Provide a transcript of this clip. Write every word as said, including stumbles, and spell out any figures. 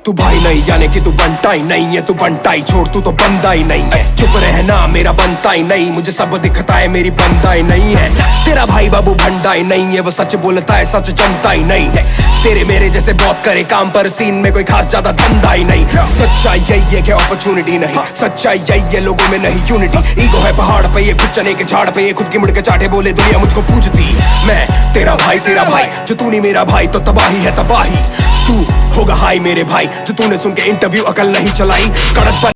तू भाई नहीं यानी कि तू बनता ही नहीं है, तू बनता ही छोड़, तू तो बंदा ही नहीं है। चुप रहना मेरा बनता ही नहीं, मुझे सब दिखता है मेरी बंदा ही नहीं है। तेरा भाई बाबू भंडा ही नहीं है, वो सच बोलता है सच जनता ही नहीं है। तेरे मेरे जैसे बहुत करे काम पर सीन में कोई खास ज्यादा धंधा ही नहीं। सच्चाई यही है कि अपॉर्चुनिटी नहीं, सच्चाई यही है लोगों में नहीं यूनिटी। ईगो है पहाड़ पे ये खुद चने के झाड़ पे ये खुद की मुड़ के चाटे बोले दुनिया मुझको पूछती। मैं तेरा भाई तेरा भाई जो तू नहीं मेरा भाई तो तबाही है तबाही। तू होगा हाई मेरे भाई जो तूने सुन के इंटरव्यू अकल नहीं चलाई। कड़क